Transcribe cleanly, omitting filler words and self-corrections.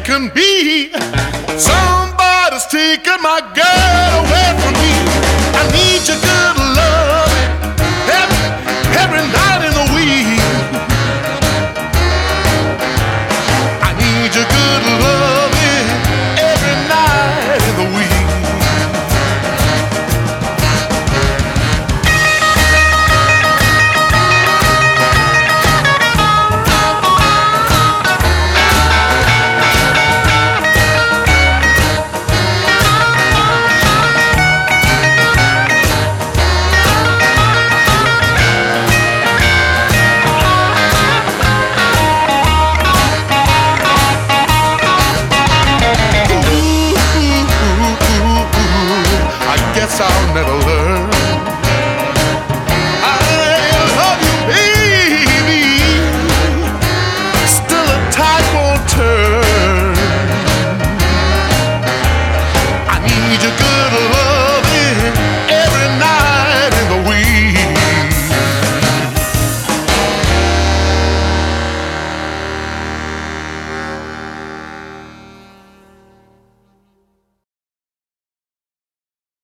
can be. Somebody's taking my girl away from me. I need your good love every night in the week. I need your good love every night in the week. I'll